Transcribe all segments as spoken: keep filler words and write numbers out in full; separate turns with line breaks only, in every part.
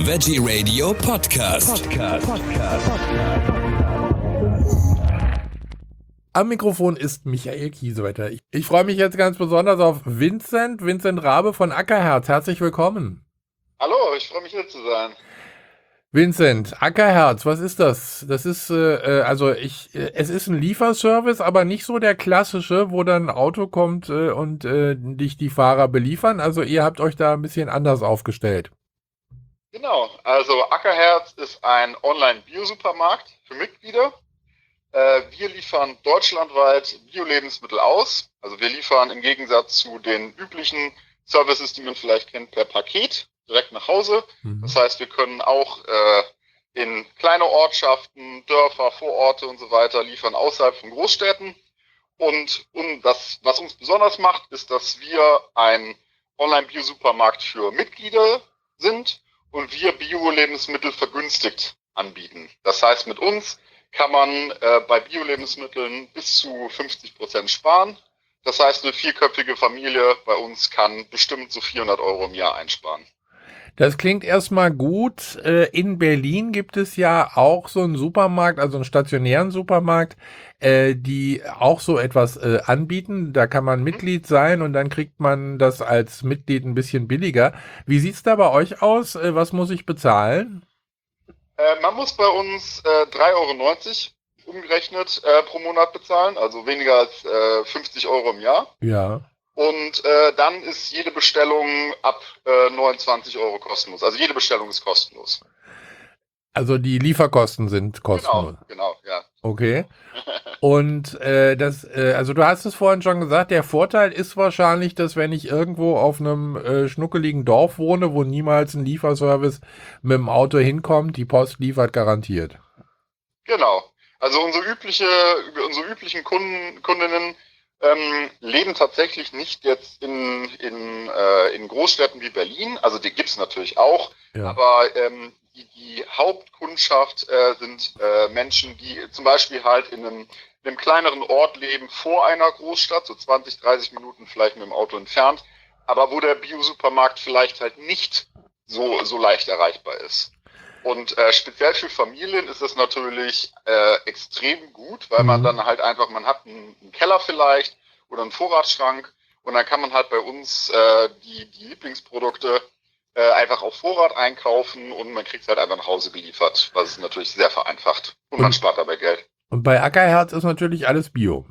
Veggie Radio Podcast. Podcast. Podcast.
Am Mikrofon ist Michael Kiesewetter. Ich, ich freue mich jetzt ganz besonders auf Vincent, Vincent Rabe von Ackerherz. Herzlich willkommen.
Hallo, ich freue mich hier zu sein.
Vincent, Ackerherz, was ist das? Das ist, äh, also ich, äh, es ist ein Lieferservice, aber nicht so der klassische, wo dann ein Auto kommt äh, und äh, dich die Fahrer beliefern. Also ihr habt euch da ein bisschen anders aufgestellt.
Genau, also Ackerherz ist ein Online-Bio-Supermarkt für Mitglieder. Äh, wir liefern deutschlandweit Bio-Lebensmittel aus. Also wir liefern im Gegensatz zu den üblichen Services, die man vielleicht kennt, per Paket direkt nach Hause. Mhm. Das heißt, wir können auch äh, in kleine Ortschaften, Dörfer, Vororte und so weiter liefern außerhalb von Großstädten. Und, und das, was uns besonders macht, ist, dass wir ein Online-Bio-Supermarkt für Mitglieder sind und wir Bio-Lebensmittel vergünstigt anbieten. Das heißt, mit uns kann man äh, bei Bio-Lebensmitteln bis zu fünfzig Prozent sparen. Das heißt, eine vierköpfige Familie bei uns kann bestimmt so vierhundert Euro im Jahr einsparen.
Das klingt erstmal gut. In Berlin gibt es ja auch so einen Supermarkt, also einen stationären Supermarkt, die auch so etwas anbieten. Da kann man mhm. Mitglied sein und dann kriegt man das als Mitglied ein bisschen billiger. Wie sieht's da bei euch aus? Was muss ich bezahlen?
Äh, man muss bei uns äh, drei Euro neunzig umgerechnet äh, pro Monat bezahlen, also weniger als äh, fünfzig Euro im Jahr.
Ja.
Und äh, dann ist jede Bestellung ab äh, neunundzwanzig Euro kostenlos. Also jede Bestellung ist kostenlos.
Also die Lieferkosten sind kostenlos.
Genau, genau, ja.
Okay. Und äh, das, äh, also du hast es vorhin schon gesagt, der Vorteil ist wahrscheinlich, dass wenn ich irgendwo auf einem äh, schnuckeligen Dorf wohne, wo niemals ein Lieferservice mit dem Auto hinkommt, die Post liefert garantiert.
Genau. Also unsere übliche, unsere üblichen Kunden, Kundinnen ähm, leben tatsächlich nicht jetzt in in äh, in Großstädten wie Berlin. Also die gibt's natürlich auch, ja. aber ähm, die, die Hauptkundschaft äh, sind äh, Menschen, die zum Beispiel halt in einem, in einem kleineren Ort leben vor einer Großstadt, so zwanzig, dreißig Minuten vielleicht mit dem Auto entfernt, aber wo der Bio-Supermarkt vielleicht halt nicht so so leicht erreichbar ist. Und äh, speziell für Familien ist es natürlich äh, extrem gut, weil mhm. man dann halt einfach, man hat einen, einen Keller vielleicht oder einen Vorratsschrank und dann kann man halt bei uns äh, die, die Lieblingsprodukte äh, einfach auf Vorrat einkaufen und man kriegt es halt einfach nach Hause geliefert, was es natürlich sehr vereinfacht und, und man spart dabei Geld.
Und bei Ackerherz ist natürlich alles Bio.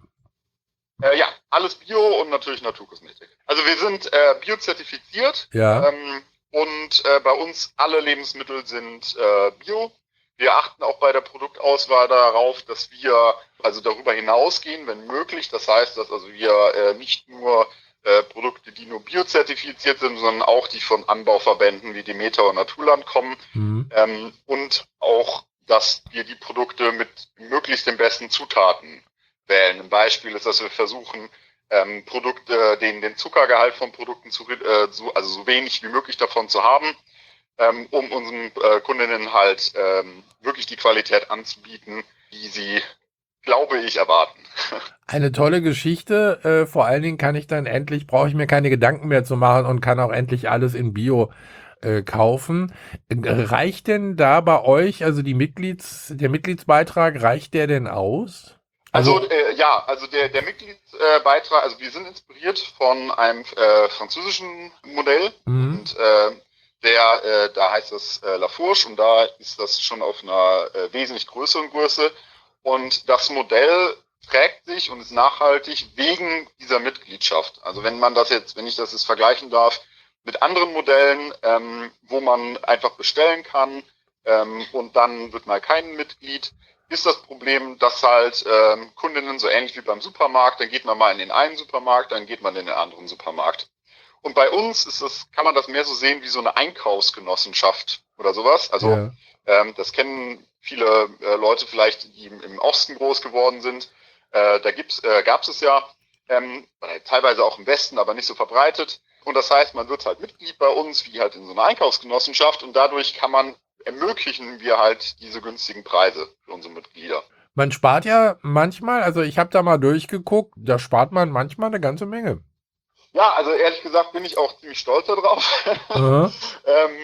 Äh, ja, alles Bio und natürlich Naturkosmetik. Also wir sind äh, biozertifiziert.
Ja.
Ähm, Und äh, bei uns alle Lebensmittel sind äh, bio. Wir achten auch bei der Produktauswahl darauf, dass wir also darüber hinausgehen, wenn möglich. Das heißt, dass also wir äh, nicht nur äh, Produkte, die nur biozertifiziert sind, sondern auch die von Anbauverbänden wie Demeter und Naturland kommen. Mhm. Ähm, und auch, dass wir die Produkte mit möglichst den besten Zutaten wählen. Ein Beispiel ist, dass wir versuchen, Ähm, Produkte, den, den Zuckergehalt von Produkten zu, äh, so, also so wenig wie möglich davon zu haben, ähm, um unseren äh, Kundinnen halt ähm, wirklich die Qualität anzubieten, die sie, glaube ich, erwarten.
Eine tolle Geschichte. Äh, vor allen Dingen kann ich dann endlich, brauche ich mir keine Gedanken mehr zu machen und kann auch endlich alles in Bio äh, kaufen. Reicht denn da bei euch, also die Mitglieds, der Mitgliedsbeitrag, reicht der denn aus?
Also, also äh, ja, also der, der Mitgliedsbeitrag, äh, also wir sind inspiriert von einem äh, französischen Modell mhm. und äh, der, äh, da heißt es äh, Lafourche und da ist das schon auf einer äh, wesentlich größeren Größe und das Modell trägt sich und ist nachhaltig wegen dieser Mitgliedschaft. Also wenn man das jetzt, wenn ich das jetzt vergleichen darf mit anderen Modellen, ähm, wo man einfach bestellen kann ähm, und dann wird mal kein Mitglied, ist das Problem, dass halt ähm, Kundinnen so ähnlich wie beim Supermarkt, dann geht man mal in den einen Supermarkt, dann geht man in den anderen Supermarkt. Und bei uns ist das, kann man das mehr so sehen wie so eine Einkaufsgenossenschaft oder sowas. Also ja. ähm, das kennen viele äh, Leute vielleicht, die im, im Osten groß geworden sind. Äh, da gibt's, äh, gab's es ja ähm, teilweise auch im Westen, aber nicht so verbreitet. Und das heißt, man wird halt Mitglied bei uns, wie halt in so einer Einkaufsgenossenschaft und dadurch kann man ermöglichen wir halt diese günstigen Preise für unsere Mitglieder.
Man spart ja manchmal, also ich habe da mal durchgeguckt, da spart man manchmal eine ganze Menge.
Ja, also ehrlich gesagt bin ich auch ziemlich stolz darauf. Uh-huh. ähm,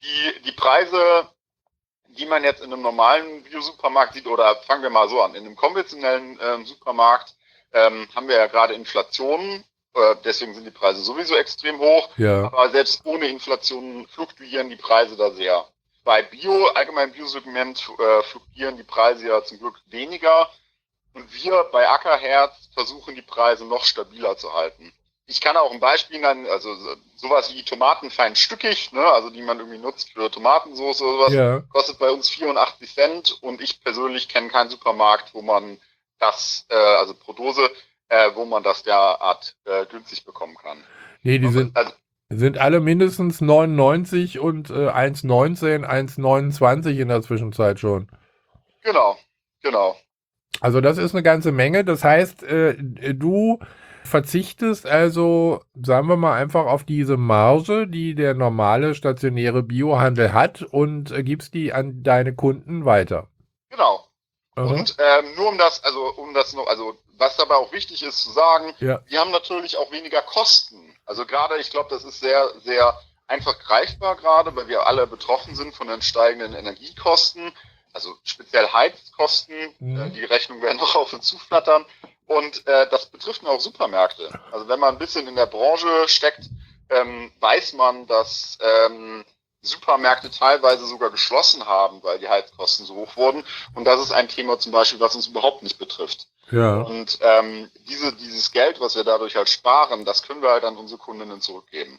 die, die Preise, die man jetzt in einem normalen Bio-Supermarkt sieht, oder fangen wir mal so an, in einem konventionellen ähm, Supermarkt ähm, haben wir ja gerade Inflation, äh, deswegen sind die Preise sowieso extrem hoch,
Ja.
aber selbst ohne Inflation fluktuieren die Preise da sehr. Bei Bio, allgemein Biosegment, äh, fluktuieren die Preise ja zum Glück weniger und wir bei Ackerherz versuchen die Preise noch stabiler zu halten. Ich kann auch ein Beispiel nennen, also sowas wie Tomaten fein stückig, ne, also die man irgendwie nutzt für Tomatensauce oder sowas,
Ja.
kostet bei uns vierundachtzig Cent und ich persönlich kenne keinen Supermarkt, wo man das, äh, also pro Dose, äh, wo man das derart äh, günstig bekommen kann.
Nee, die sind,
Also,
sind alle mindestens neunundneunzig und äh, eins neunzehn, eins neunundzwanzig in der Zwischenzeit schon.
genau, genau.
Also das ist eine ganze Menge. Das heißt, äh, du verzichtest also, sagen wir mal, einfach auf diese Marge, die der normale stationäre Biohandel hat und äh, gibst die an deine Kunden weiter.
Genau.
Aha.
Und ähm, nur um das, also um das noch, also was dabei auch wichtig ist zu sagen,
Ja.
wir haben natürlich auch weniger Kosten. Also gerade, ich glaube, das ist sehr, sehr einfach greifbar gerade, weil wir alle betroffen sind von den steigenden Energiekosten, also speziell Heizkosten.
Mhm.
Äh, die Rechnung werden noch auf uns zuflattern. Und äh, das betrifft auch Supermärkte. Also wenn man ein bisschen in der Branche steckt, ähm, weiß man, dass ähm, Supermärkte teilweise sogar geschlossen haben, weil die Heizkosten so hoch wurden. Und das ist ein Thema zum Beispiel, was uns überhaupt nicht betrifft.
Ja.
Und ähm, diese, dieses Geld, was wir dadurch halt sparen, das können wir halt an unsere Kundinnen zurückgeben.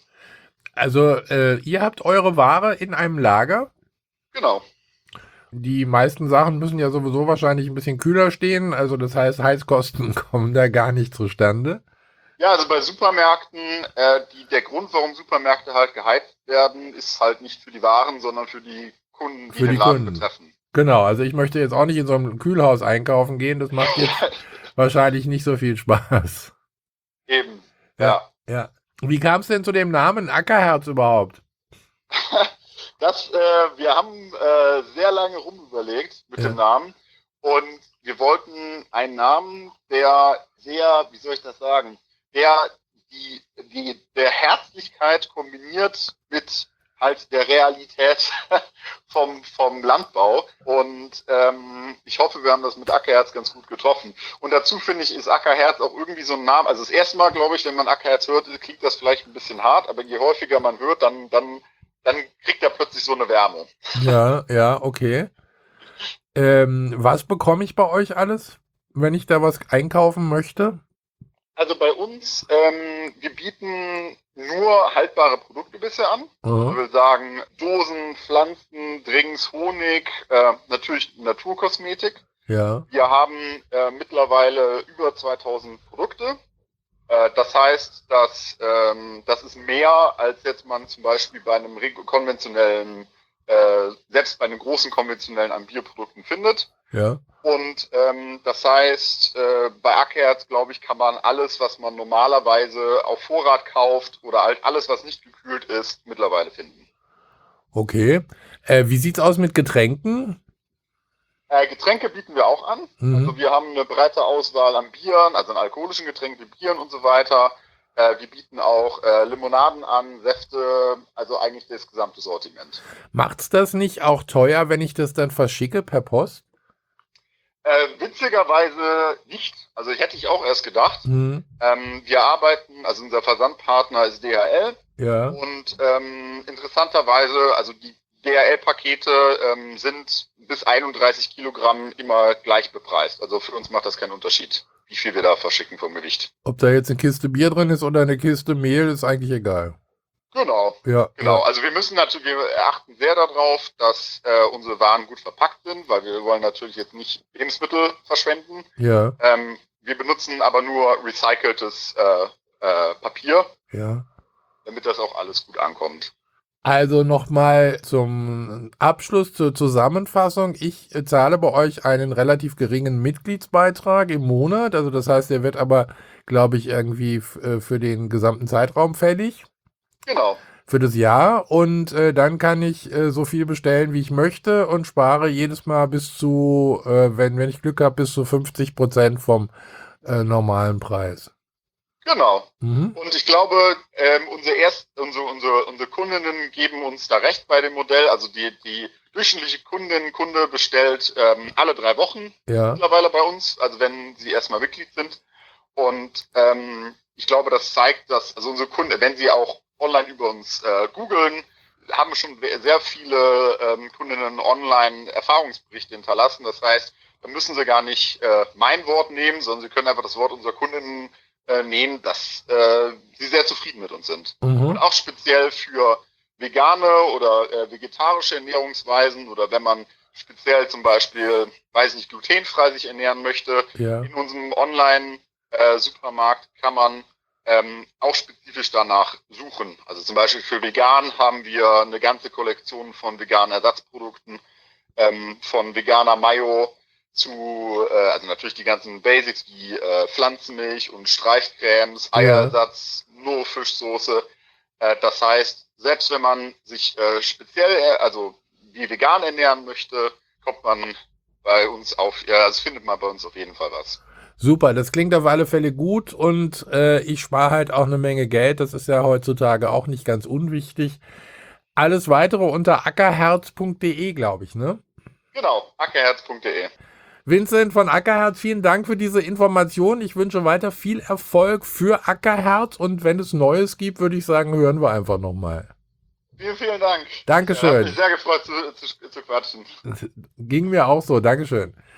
Also äh, ihr habt eure Ware in einem Lager.
Genau.
Die meisten Sachen müssen ja sowieso wahrscheinlich ein bisschen kühler stehen. Also das heißt, Heizkosten kommen da gar nicht zustande.
Ja, also bei Supermärkten, äh, die, der Grund, warum Supermärkte halt geheizt werden, ist halt nicht für die Waren, sondern für die Kunden, die
Für
den
die
Laden
Kunden.
betreffen.
Genau, also ich möchte jetzt auch nicht in so einem Kühlhaus einkaufen gehen. Das macht jetzt wahrscheinlich nicht so viel Spaß.
Eben,
Ja,
ja.
ja. Wie kam es denn zu dem Namen Ackerherz überhaupt?
Das, äh, wir haben äh, sehr lange rumüberlegt mit
Ja.
dem Namen und wir wollten einen Namen, der sehr, wie soll ich das sagen, der die, die der Herzlichkeit kombiniert mit halt der Realität vom, vom Landbau. Und ähm, ich hoffe, wir haben das mit Ackerherz ganz gut getroffen. Und dazu finde ich, ist Ackerherz auch irgendwie so ein Name. Also das erste Mal, glaube ich, wenn man Ackerherz hört, klingt das vielleicht ein bisschen hart, aber je häufiger man hört, dann, dann, dann kriegt er plötzlich so eine Wärme.
Ja, ja, okay. Ähm, was bekomme ich bei euch alles, wenn ich da was einkaufen möchte?
Also bei uns, ähm, wir bieten nur haltbare Produkte bisher an. Also
Mhm.
wir sagen Dosen, Pflanzen, Drinks, Honig, äh, natürlich Naturkosmetik.
Ja,
Wir haben äh, mittlerweile über zweitausend Produkte. Äh, das heißt, dass ähm, das ist mehr, als jetzt man zum Beispiel bei einem reg- konventionellen, äh, selbst bei einem großen konventionellen an Bierprodukten findet.
ja.
Und ähm, das heißt, äh, bei Ackerherz, glaube ich, kann man alles, was man normalerweise auf Vorrat kauft oder halt alles, was nicht gekühlt ist, mittlerweile finden.
Okay. Äh, wie sieht's aus mit Getränken?
Äh, Getränke bieten wir auch an.
Mhm.
Also wir haben eine breite Auswahl an Bieren, also an alkoholischen Getränken, Bieren und so weiter. Äh, wir bieten auch äh, Limonaden an, Säfte, also eigentlich das gesamte Sortiment.
Macht's das nicht auch teuer, wenn ich das dann verschicke per Post?
Äh, witzigerweise nicht. Also ich hätte ich auch erst gedacht.
Mhm.
Ähm, wir arbeiten, also unser Versandpartner ist D H L.
Ja,
Und ähm, interessanterweise, also die D H L-Pakete ähm, sind bis einunddreißig Kilogramm immer gleich bepreist. Also für uns macht das keinen Unterschied, wie viel wir da verschicken vom Gewicht.
ob da jetzt eine Kiste Bier drin ist oder eine Kiste Mehl, ist eigentlich egal.
Genau,
Ja,
genau.
ja.
Also wir müssen natürlich, wir achten sehr darauf, dass äh, unsere Waren gut verpackt sind, weil wir wollen natürlich jetzt nicht Lebensmittel verschwenden.
Ja,
Ähm, wir benutzen aber nur recyceltes äh, äh, Papier,
ja.
damit das auch alles gut ankommt.
Also nochmal zum Abschluss, zur Zusammenfassung. Ich äh, zahle bei euch einen relativ geringen Mitgliedsbeitrag im Monat. Also das heißt, der wird aber, glaube ich, irgendwie f- äh, für den gesamten Zeitraum fällig,
Genau.
für das Jahr. Und äh, dann kann ich äh, so viel bestellen, wie ich möchte und spare jedes Mal bis zu, äh, wenn, wenn ich Glück habe, bis zu fünfzig Prozent vom äh, normalen Preis.
Genau.
Mhm.
Und ich glaube, ähm, unsere, erst, unsere, unsere, unsere Kundinnen geben uns da recht bei dem Modell. Also die, die durchschnittliche Kundin, Kunde bestellt ähm, alle drei Wochen
Ja.
mittlerweile bei uns, also wenn sie erstmal Mitglied sind. Und ähm, ich glaube, das zeigt, dass also unsere Kunden, wenn sie auch online über uns äh, googeln, haben schon sehr viele ähm, Kundinnen online Erfahrungsberichte hinterlassen. Das heißt, da müssen sie gar nicht äh, mein Wort nehmen, sondern sie können einfach das Wort unserer Kundinnen äh, nehmen, dass äh, sie sehr zufrieden mit uns sind.
Mhm.
Und auch speziell für vegane oder äh, vegetarische Ernährungsweisen oder wenn man speziell zum Beispiel, weiß ich nicht, glutenfrei sich ernähren möchte,
Ja.
in unserem Online-Supermarkt äh, kann man ähm, auch spezifisch danach suchen. Also zum Beispiel für vegan haben wir eine ganze Kollektion von veganen Ersatzprodukten, ähm, von veganer Mayo zu, äh, also natürlich die ganzen Basics wie äh, Pflanzenmilch und Streichcremes,
Ja.
Eierersatz, nur Fischsoße. Äh, das heißt, selbst wenn man sich äh, speziell, äh, also wie vegan ernähren möchte, kommt man bei uns auf, ja, also findet man bei uns auf jeden Fall was.
Super, das klingt auf alle Fälle gut und äh, ich spare halt auch eine Menge Geld. Das ist ja heutzutage auch nicht ganz unwichtig. Alles weitere unter ackerherz punkt de, glaube ich, ne?
Genau, ackerherz punkt de.
Vincent von Ackerherz, vielen Dank für diese Information. Ich wünsche weiter viel Erfolg für Ackerherz und wenn es Neues gibt, würde ich sagen, hören wir einfach nochmal.
Vielen, vielen Dank.
Dankeschön.
Ja, hat mich sehr gefreut zu, zu, zu quatschen.
Ging mir auch so. Dankeschön.